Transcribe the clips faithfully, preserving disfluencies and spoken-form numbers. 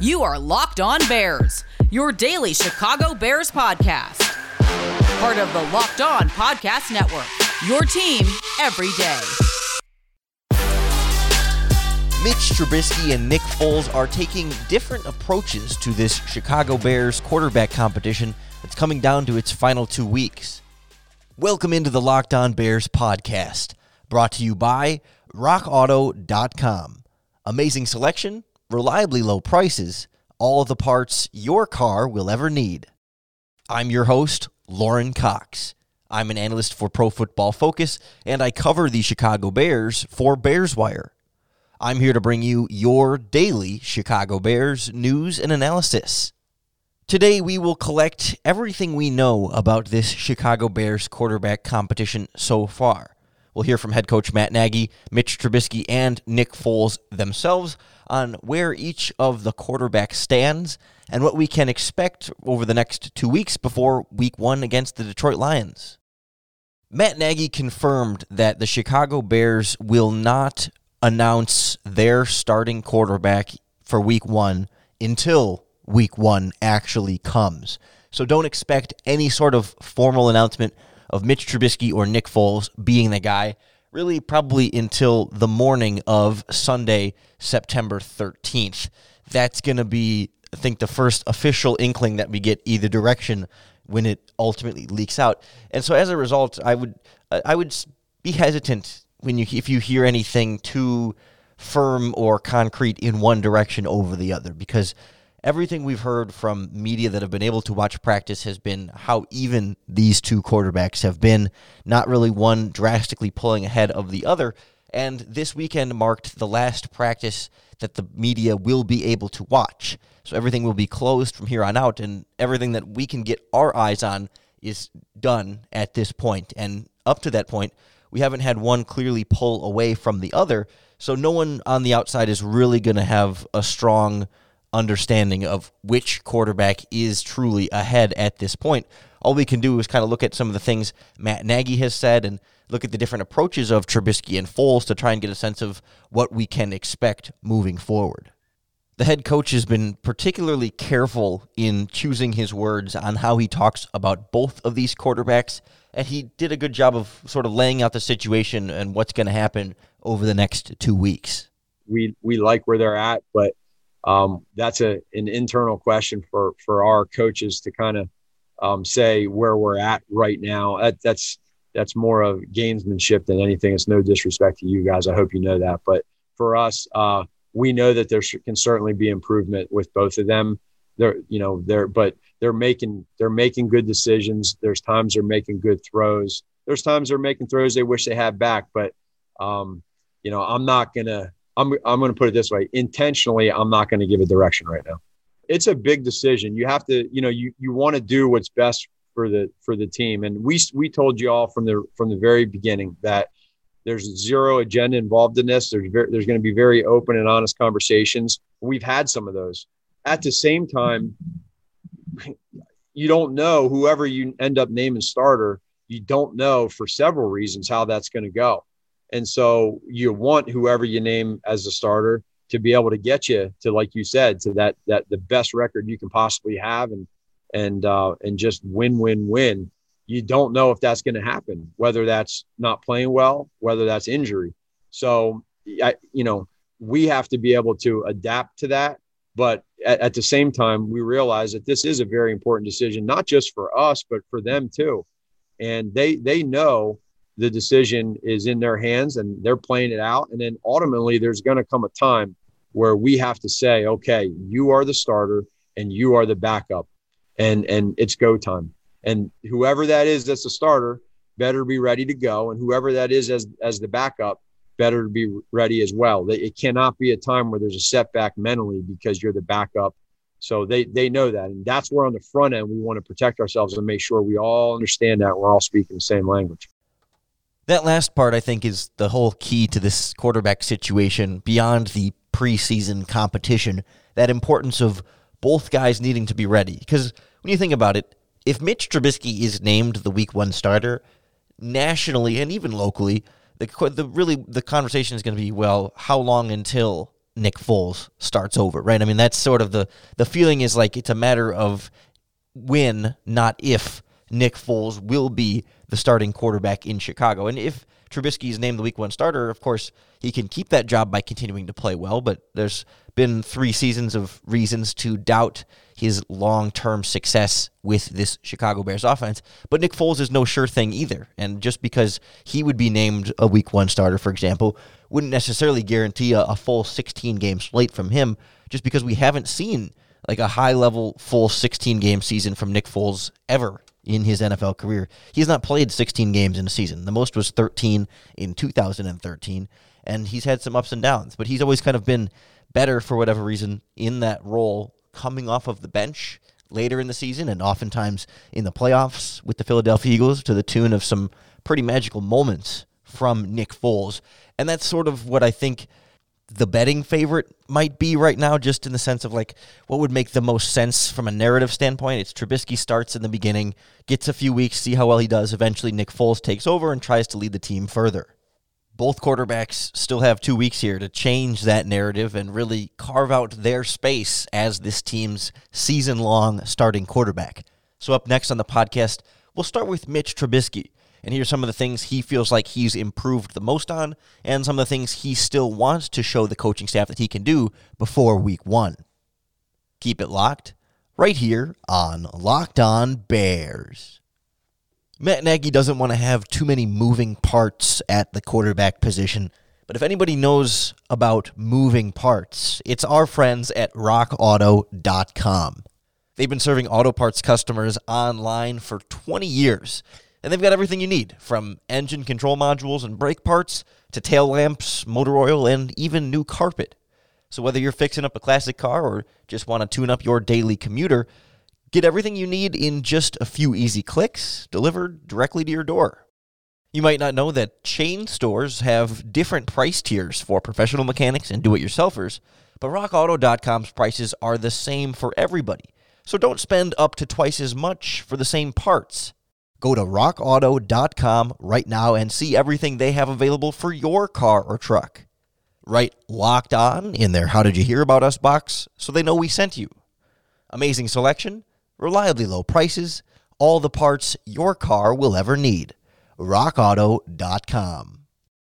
You are Locked On Bears, your daily Chicago Bears podcast. Part of the Locked On Podcast Network, your team every day. Mitch Trubisky and Nick Foles are taking different approaches to this Chicago Bears quarterback competition that's coming down to its final two weeks. Welcome into the Locked On Bears podcast, brought to you by rock auto dot com. Amazing selection, reliably low prices, all of the parts your car will ever need. I'm your host, Lauren Cox. I'm an analyst for Pro Football Focus, and I cover the Chicago Bears for Bears Wire. I'm here to bring you your daily Chicago Bears news and analysis. Today, we will collect everything we know about this Chicago Bears quarterback competition so far. We'll hear from head coach Matt Nagy, Mitch Trubisky, and Nick Foles themselves on where each of the quarterbacks stands and what we can expect over the next two weeks before week one against the Detroit Lions. Matt Nagy confirmed that the Chicago Bears will not announce their starting quarterback for week one until week one actually comes. So don't expect any sort of formal announcement of Mitch Trubisky or Nick Foles being the guy, really probably until the morning of Sunday, September thirteenth. That's going to be, I think, the first official inkling that we get either direction when it ultimately leaks out. And so as a result, I would I would be hesitant when you if you hear anything too firm or concrete in one direction over the other, because everything we've heard from media that have been able to watch practice has been how even these two quarterbacks have been, not really one drastically pulling ahead of the other. And this weekend marked the last practice that the media will be able to watch. So everything will be closed from here on out, and everything that we can get our eyes on is done at this point. And up to that point, we haven't had one clearly pull away from the other, so no one on the outside is really going to have a strong understanding of which quarterback is truly ahead at this point. All we can do is kind of look at some of the things Matt Nagy has said and look at the different approaches of Trubisky and Foles to try and get a sense of what we can expect moving forward. The head coach has been particularly careful in choosing his words on how he talks about both of these quarterbacks, and he did a good job of sort of laying out the situation and what's going to happen over the next two weeks. We we like where they're at, but Um, that's a an internal question for, for our coaches to kind of um, say where we're at right now. That, that's that's more of gamesmanship than anything. It's no disrespect to you guys. I hope you know that. But for us, uh, we know that there sh- can certainly be improvement with both of them. They're you know they're but they're making they're making good decisions. There's times they're making good throws. There's times they're making throws they wish they had back. But um, you know I'm not gonna. I'm I'm going to put it this way. Intentionally, I'm not going to give a direction right now. It's a big decision. You have to, you know, you, you want to do what's best for the for the team. And we we told you all from the from the very beginning that there's zero agenda involved in this. There's very, there's going to be very open and honest conversations. We've had some of those. At the same time, you don't know whoever you end up naming starter. You don't know for several reasons how that's going to go. And so you want whoever you name as a starter to be able to get you to, like you said, to that that the best record you can possibly have, and and uh, and just win, win, win. You don't know if that's going to happen, whether that's not playing well, whether that's injury. So, I, you know, we have to be able to adapt to that. But at, at the same time, we realize that this is a very important decision, not just for us, but for them too. And they they know the decision is in their hands and they're playing it out. And then ultimately there's going to come a time where we have to say, okay, you are the starter and you are the backup, and, and it's go time. And whoever that is, that's the starter, better be ready to go. And whoever that is as, as the backup, better be ready as well. It cannot be a time where there's a setback mentally because you're the backup. So they, they know that. And that's where on the front end, we want to protect ourselves and make sure we all understand that we're all speaking the same language. That last part, I think, is the whole key to this quarterback situation beyond the preseason competition, that importance of both guys needing to be ready. Because when you think about it, if Mitch Trubisky is named the week one starter, nationally and even locally, the, the really the conversation is going to be, well, how long until Nick Foles starts over, right? I mean, that's sort of the, the feeling is like it's a matter of when, not if, Nick Foles will be the starting quarterback in Chicago. And if Trubisky is named the week one starter, of course, he can keep that job by continuing to play well, but there's been three seasons of reasons to doubt his long-term success with this Chicago Bears offense. But Nick Foles is no sure thing either. And just because he would be named a week one starter, for example, wouldn't necessarily guarantee a, a full sixteen-game slate from him, just because we haven't seen like a high-level full sixteen-game season from Nick Foles ever in his N F L career. He's not played sixteen games in a season. The most was thirteen in two thousand thirteen, and he's had some ups and downs, but he's always kind of been better for whatever reason in that role coming off of the bench later in the season and oftentimes in the playoffs with the Philadelphia Eagles to the tune of some pretty magical moments from Nick Foles. And that's sort of what I think the betting favorite might be right now, just in the sense of like what would make the most sense from a narrative standpoint. It's Trubisky starts in the beginning, gets a few weeks, see how well he does. Eventually Nick Foles takes over and tries to lead the team further. Both quarterbacks still have two weeks here to change that narrative and really carve out their space as this team's season-long starting quarterback. So up next on the podcast, we'll start with Mitch Trubisky and hear some of the things he feels like he's improved the most on and some of the things he still wants to show the coaching staff that he can do before week one. Keep it locked right here on Locked On Bears. Matt Nagy doesn't want to have too many moving parts at the quarterback position, but if anybody knows about moving parts, it's our friends at rock auto dot com. They've been serving auto parts customers online for twenty years, and they've got everything you need, from engine control modules and brake parts to tail lamps, motor oil, and even new carpet. So whether you're fixing up a classic car or just want to tune up your daily commuter, get everything you need in just a few easy clicks, delivered directly to your door. You might not know that chain stores have different price tiers for professional mechanics and do-it-yourselfers, but rock auto dot com's prices are the same for everybody. So don't spend up to twice as much for the same parts. Go to rock auto dot com right now and see everything they have available for your car or truck. Write Locked On in their How Did You Hear About Us box so they know we sent you. Amazing selection, reliably low prices, all the parts your car will ever need. rock auto dot com.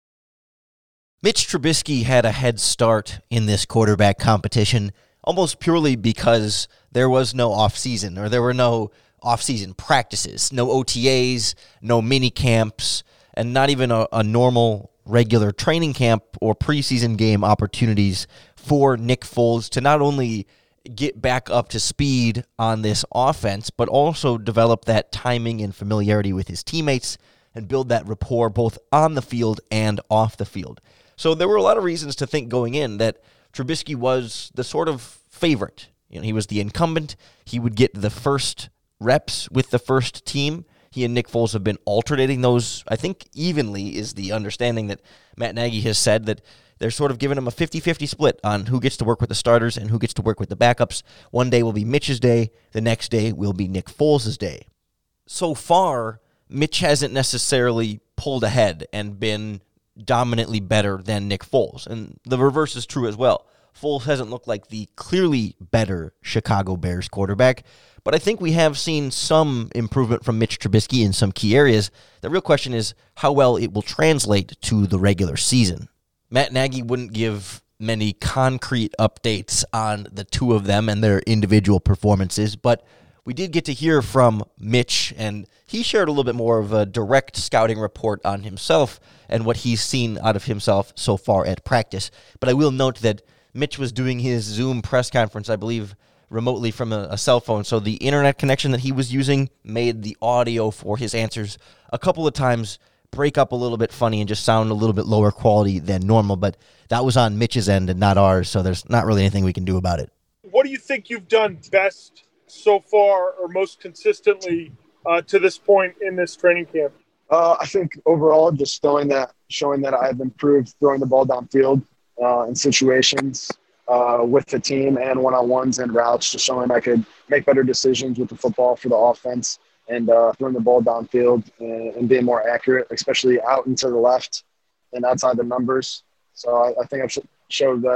Mitch Trubisky had a head start in this quarterback competition almost purely because there was no offseason, or there were no offseason practices, no O T As, no mini camps, and not even a, a normal regular training camp or preseason game opportunities for Nick Foles to not only get back up to speed on this offense, but also develop that timing and familiarity with his teammates and build that rapport both on the field and off the field. So there were a lot of reasons to think going in that Trubisky was the sort of favorite. You know, he was the incumbent. He would get the first reps with the first team. He and Nick Foles have been alternating those, I think, evenly is the understanding that Matt Nagy has said, that they're sort of giving him a fifty-fifty split on who gets to work with the starters and who gets to work with the backups. One day will be Mitch's day. The next day will be Nick Foles' day. So far, Mitch hasn't necessarily pulled ahead and been dominantly better than Nick Foles. And the reverse is true as well. Foles hasn't looked like the clearly better Chicago Bears quarterback, but I think we have seen some improvement from Mitch Trubisky in some key areas. The real question is how well it will translate to the regular season. Matt Nagy wouldn't give many concrete updates on the two of them and their individual performances, but we did get to hear from Mitch, and he shared a little bit more of a direct scouting report on himself and what he's seen out of himself so far at practice. But I will note that Mitch was doing his Zoom press conference, I believe, remotely from a, a cell phone, so the internet connection that he was using made the audio for his answers a couple of times break up a little bit funny and just sound a little bit lower quality than normal, but that was on Mitch's end and not ours, so there's not really anything we can do about it. What do you think you've done best so far or most consistently uh, to this point in this training camp? Uh, I think overall just showing that, showing that I've improved throwing the ball downfield uh, in situations uh, with the team and one-on-ones and routes, just showing I could make better decisions with the football for the offense and uh, throwing the ball downfield and, and being more accurate, especially out and to the left and outside the numbers. So I, I think I've sh- showed that I've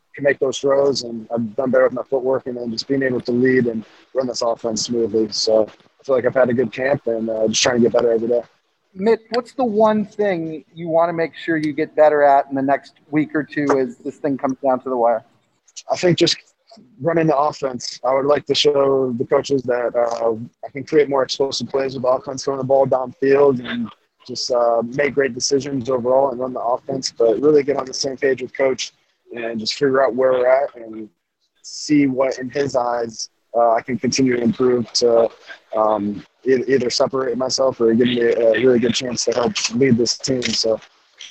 can make those throws, and I've done better with my footwork, and then just being able to lead and run this offense smoothly. So I feel like I've had a good camp, and uh, just trying to get better every day. Mitch, what's the one thing you want to make sure you get better at in the next week or two as this thing comes down to the wire? I think just running the offense. I would like to show the coaches that uh, I can create more explosive plays with offense, throwing the ball downfield, and just uh, make great decisions overall and run the offense, but really get on the same page with coach and just figure out where we're at and see what in his eyes uh, I can continue to improve to um, e- either separate myself or give me a really good chance to help lead this team. So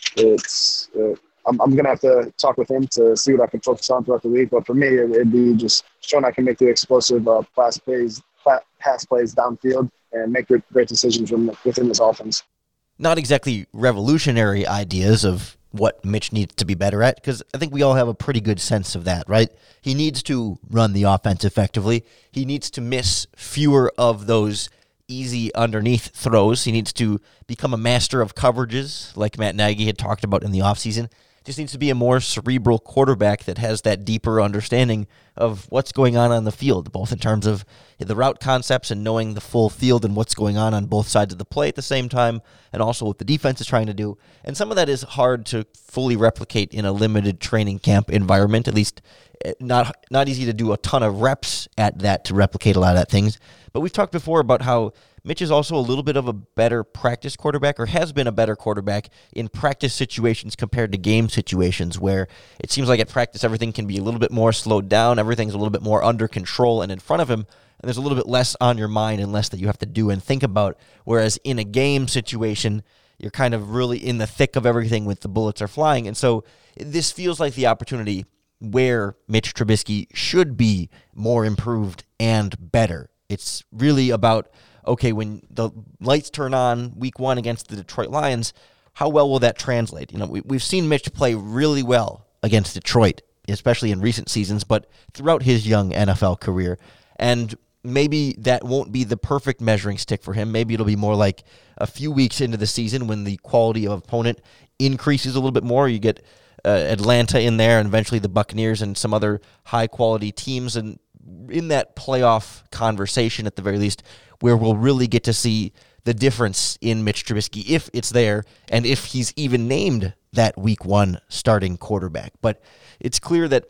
it's uh, I'm, I'm going to have to talk with him to see what I can focus on throughout the week. But for me, it, it'd be just showing I can make the explosive uh, pass plays, pass plays downfield and make great, great decisions from within this offense. Not exactly revolutionary ideas of what Mitch needs to be better at, because I think we all have a pretty good sense of that, right? He needs to run the offense effectively. He needs to miss fewer of those easy underneath throws. He needs to become a master of coverages, like Matt Nagy had talked about in the offseason. Just needs to be a more cerebral quarterback that has that deeper understanding of what's going on on the field, both in terms of the route concepts and knowing the full field and what's going on on both sides of the play at the same time, and also what the defense is trying to do. And some of that is hard to fully replicate in a limited training camp environment, at least not not easy to do a ton of reps at that to replicate a lot of that things. But we've talked before about how Mitch is also a little bit of a better practice quarterback, or has been a better quarterback in practice situations compared to game situations, where it seems like at practice everything can be a little bit more slowed down, everything's a little bit more under control and in front of him, and there's a little bit less on your mind and less that you have to do and think about, whereas in a game situation, you're kind of really in the thick of everything with the bullets are flying. And so this feels like the opportunity where Mitch Trubisky should be more improved and better. It's really about, okay, when the lights turn on week one against the Detroit Lions, how well will that translate? You know, we, we've seen Mitch play really well against Detroit, especially in recent seasons, but throughout his young N F L career. And maybe that won't be the perfect measuring stick for him. Maybe it'll be more like a few weeks into the season when the quality of opponent increases a little bit more. You get uh, Atlanta in there, and eventually the Buccaneers and some other high-quality teams, and in that playoff conversation at the very least, where we'll really get to see the difference in Mitch Trubisky, if it's there, and if he's even named that week one starting quarterback. But it's clear that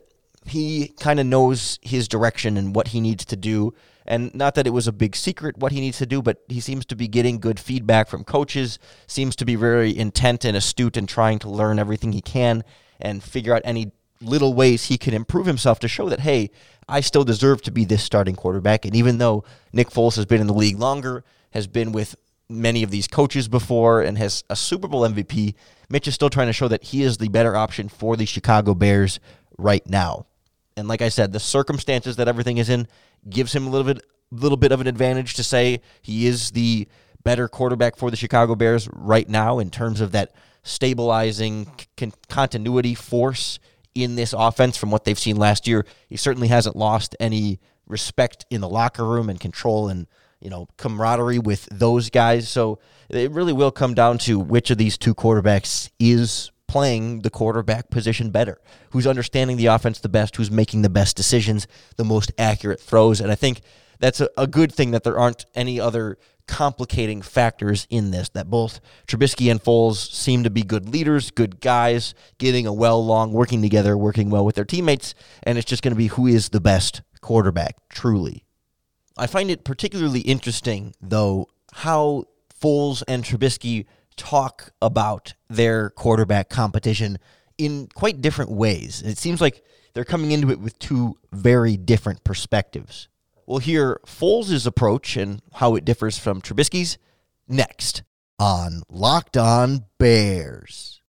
he kind of knows his direction and what he needs to do, and not that it was a big secret what he needs to do, but he seems to be getting good feedback from coaches, seems to be very intent and astute and trying to learn everything he can and figure out any little ways he can improve himself to show that, hey, I still deserve to be this starting quarterback. And even though Nick Foles has been in the league longer, has been with many of these coaches before, and has a Super Bowl M V P, Mitch is still trying to show that he is the better option for the Chicago Bears right now. And like I said, the circumstances that everything is in gives him a little bit, little bit of an advantage to say he is the better quarterback for the Chicago Bears right now in terms of that stabilizing con- continuity force in this offense from what they've seen last year. He certainly hasn't lost any respect in the locker room and control and, you know, camaraderie with those guys. So it really will come down to which of these two quarterbacks is playing the quarterback position better, who's understanding the offense the best, who's making the best decisions, the most accurate throws. And I think that's a, a good thing that there aren't any other complicating factors in this, that both Trubisky and Foles seem to be good leaders, good guys, getting a well along, working together, working well with their teammates, and it's just going to be who is the best quarterback, truly. I find it particularly interesting, though, how Foles and Trubisky talk about their quarterback competition in quite different ways. It seems like they're coming into it with two very different perspectives. We'll hear Foles' approach and how it differs from Trubisky's next on Locked On Bears.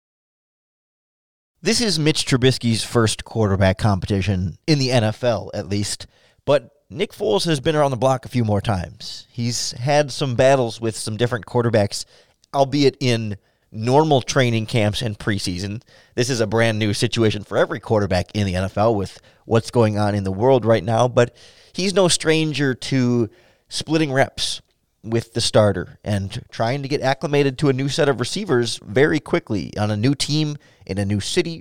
This is Mitch Trubisky's first quarterback competition in the N F L, at least, but Nick Foles has been around the block a few more times. He's had some battles with some different quarterbacks, albeit in normal training camps and preseason. This is a brand new situation for every quarterback in the N F L with what's going on in the world right now, but he's no stranger to splitting reps with the starter and trying to get acclimated to a new set of receivers very quickly on a new team, in a new city,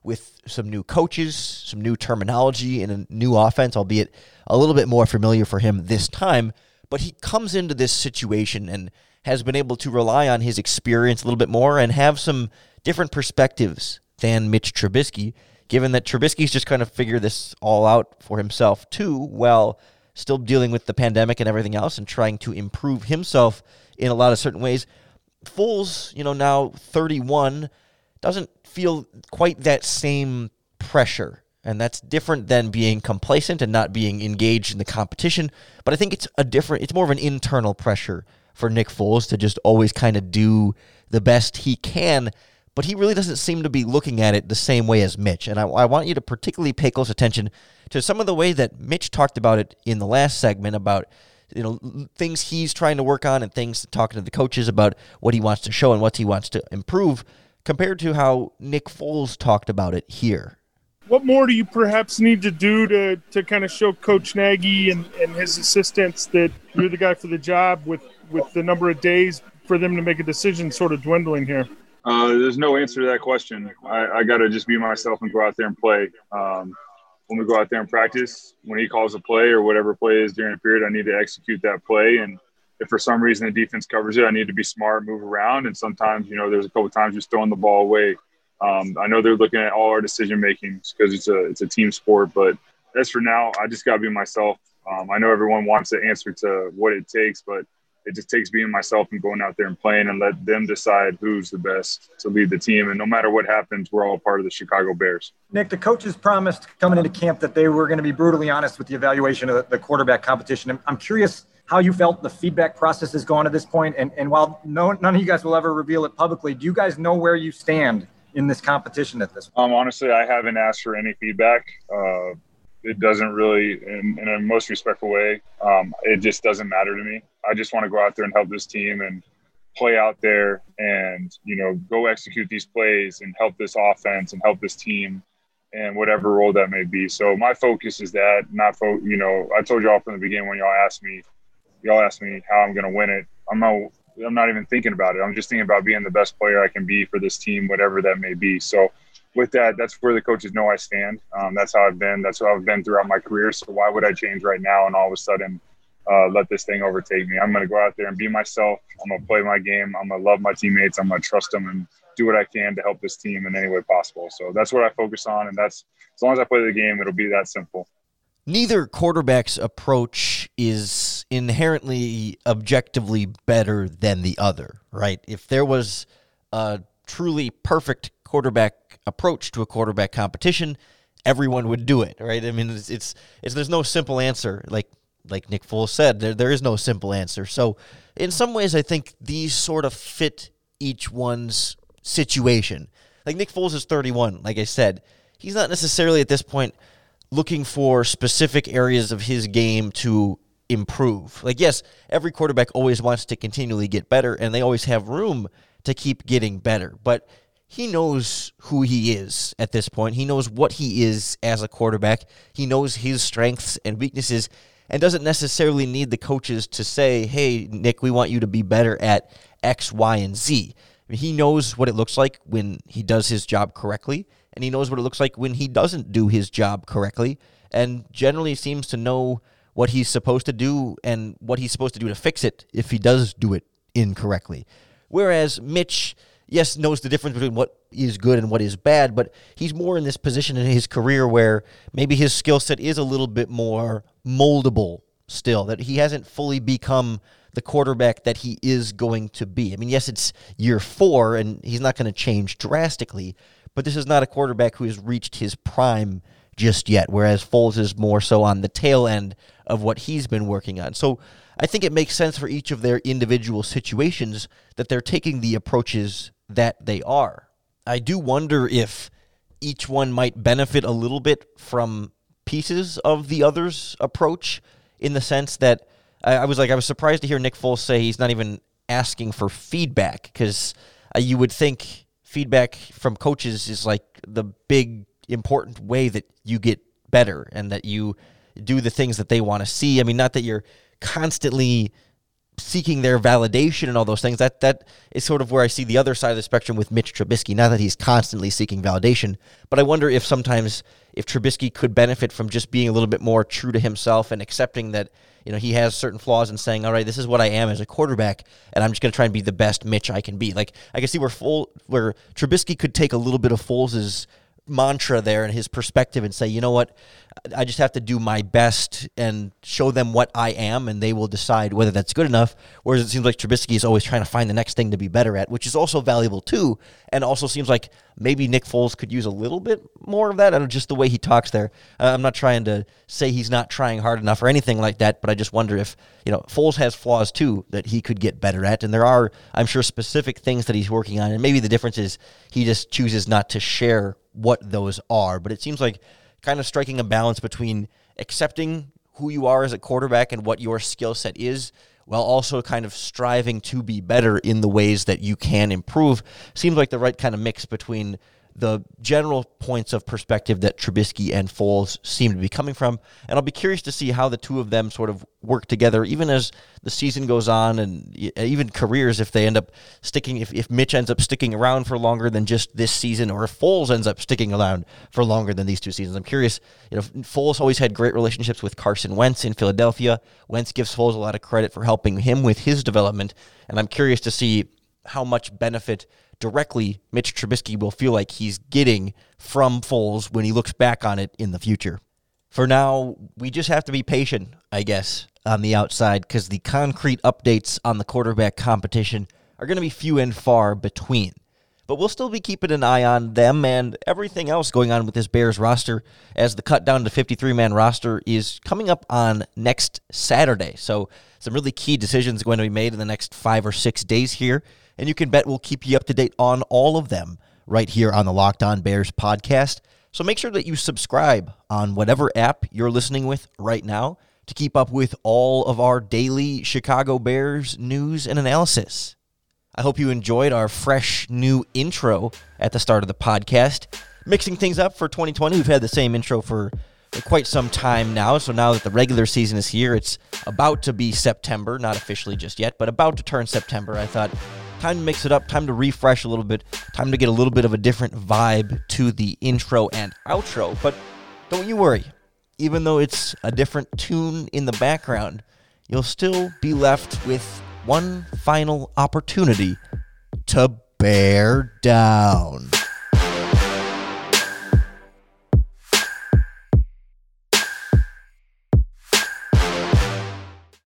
with some new coaches, some new terminology, and a new offense, albeit a little bit more familiar for him this time. But he comes into this situation and has been able to rely on his experience a little bit more and have some different perspectives than Mitch Trubisky, given that Trubisky's just kind of figured this all out for himself too, while still dealing with the pandemic and everything else and trying to improve himself in a lot of certain ways. Foles, you know, now thirty-one, doesn't feel quite that same pressure. And that's different than being complacent and not being engaged in the competition. But I think it's a different, it's more of an internal pressure for Nick Foles to just always kind of do the best he can. But he really doesn't seem to be looking at it the same way as Mitch. And I, I want you to particularly pay close attention to some of the way that Mitch talked about it in the last segment about, you know, things he's trying to work on and things talking to the coaches about what he wants to show and what he wants to improve, compared to how Nick Foles talked about it here. What more do you perhaps need to do to, to kind of show Coach Nagy and, and his assistants that you're the guy for the job, with, with the number of days for them to make a decision sort of dwindling here? Uh, there's no answer to that question. I, I got to just be myself and go out there and play. Um, when we go out there and practice, when he calls a play or whatever play is during a period, I need to execute that play. And if for some reason the defense covers it, I need to be smart, move around. And sometimes, you know, there's a couple times just throwing the ball away. Um, I know they're looking at all our decision makings because it's a it's a team sport. But as for now, I just got to be myself. Um, I know everyone wants the answer to what it takes, but it just takes being myself and going out there and playing and let them decide who's the best to lead the team. And no matter what happens, we're all part of the Chicago Bears. Nick, the coaches promised coming into camp that they were going to be brutally honest with the evaluation of the quarterback competition. I'm curious how you felt the feedback process has gone to this point. And, and while no, none of you guys will ever reveal it publicly, do you guys know where you stand in this competition at this point? Um, honestly, I haven't asked for any feedback. Uh, It doesn't really, in, in a most respectful way, um, it just doesn't matter to me. I just want to go out there and help this team and play out there and, you know, go execute these plays and help this offense and help this team and whatever role that may be. So my focus is that, not, fo- you know, I told y'all from the beginning when y'all asked me, y'all asked me how I'm going to win it. I'm not, I'm not even thinking about it. I'm just thinking about being the best player I can be for this team, whatever that may be. So, with that, that's where the coaches know I stand. Um, that's how I've been. That's how I've been throughout my career. So why would I change right now and all of a sudden uh, let this thing overtake me? I'm going to go out there and be myself. I'm going to play my game. I'm going to love my teammates. I'm going to trust them and do what I can to help this team in any way possible. So that's what I focus on. And that's, as long as I play the game, it'll be that simple. Neither quarterback's approach is inherently objectively better than the other, right? If there was a truly perfect quarterback approach to a quarterback competition, everyone would do it, right? I mean, it's, it's it's there's no simple answer. Like like Nick Foles said, there there is no simple answer. So in some ways, I think these sort of fit each one's situation. Like Nick Foles is thirty-one. Like I said, he's not necessarily at this point looking for specific areas of his game to improve. Like, yes, every quarterback always wants to continually get better, and they always have room to keep getting better. But he knows who he is at this point. He knows what he is as a quarterback. He knows his strengths and weaknesses and doesn't necessarily need the coaches to say, hey, Nick, we want you to be better at X, Y, and Z. I mean, he knows what it looks like when he does his job correctly, and he knows what it looks like when he doesn't do his job correctly, and generally seems to know what he's supposed to do and what he's supposed to do to fix it if he does do it incorrectly. Whereas Mitch, yes, knows the difference between what is good and what is bad, but he's more in this position in his career where maybe his skill set is a little bit more moldable still, that he hasn't fully become the quarterback that he is going to be. I mean, yes, it's year four, and he's not going to change drastically, but this is not a quarterback who has reached his prime just yet, whereas Foles is more so on the tail end of what he's been working on. So I think it makes sense for each of their individual situations that they're taking the approaches that they are. I do wonder if each one might benefit a little bit from pieces of the other's approach, in the sense that I, I was like, I was surprised to hear Nick Foles say he's not even asking for feedback, because uh, you would think feedback from coaches is like the big important way that you get better and that you do the things that they want to see. I mean, not that you're constantly seeking their validation and all those things. That that is sort of where I see the other side of the spectrum with Mitch Trubisky. Not that he's constantly seeking validation, but I wonder if sometimes if Trubisky could benefit from just being a little bit more true to himself and accepting that, you know, he has certain flaws and saying, all right, this is what I am as a quarterback, and I'm just going to try and be the best Mitch I can be. Like, I can see where Foles, where Trubisky could take a little bit of Foles' mantra there and his perspective and say, you know what, I just have to do my best and show them what I am, and they will decide whether that's good enough. Whereas it seems like Trubisky is always trying to find the next thing to be better at, which is also valuable too, and also seems like maybe Nick Foles could use a little bit more of that. I don't know, just the way he talks there. Uh, I'm not trying to say he's not trying hard enough or anything like that, but I just wonder if, you know, Foles has flaws too that he could get better at, and there are, I'm sure, specific things that he's working on, and maybe the difference is he just chooses not to share what those are. But it seems like kind of striking a balance between accepting who you are as a quarterback and what your skill set is, while also kind of striving to be better in the ways that you can improve, seems like the right kind of mix between the general points of perspective that Trubisky and Foles seem to be coming from. And I'll be curious to see how the two of them sort of work together, even as the season goes on, and even careers, if they end up sticking, if, if Mitch ends up sticking around for longer than just this season, or if Foles ends up sticking around for longer than these two seasons. I'm curious, you know, Foles always had great relationships with Carson Wentz in Philadelphia. Wentz gives Foles a lot of credit for helping him with his development, and I'm curious to see how much benefit directly Mitch Trubisky will feel like he's getting from Foles when he looks back on it in the future. For now, we just have to be patient, I guess, on the outside, because the concrete updates on the quarterback competition are going to be few and far between. But we'll still be keeping an eye on them and everything else going on with this Bears roster, as the cut down to fifty-three man roster is coming up on next Saturday. So some really key decisions going to be made in the next five or six days here, and you can bet we'll keep you up to date on all of them right here on the Locked On Bears podcast. So make sure that you subscribe on whatever app you're listening with right now to keep up with all of our daily Chicago Bears news and analysis. I hope you enjoyed our fresh new intro at the start of the podcast. Mixing things up for twenty twenty, we've had the same intro for quite some time now. So now that the regular season is here, it's about to be September, not officially just yet, but about to turn September. I thought, time to mix it up, time to refresh a little bit, time to get a little bit of a different vibe to the intro and outro. But don't you worry, even though it's a different tune in the background, you'll still be left with one final opportunity to bear down.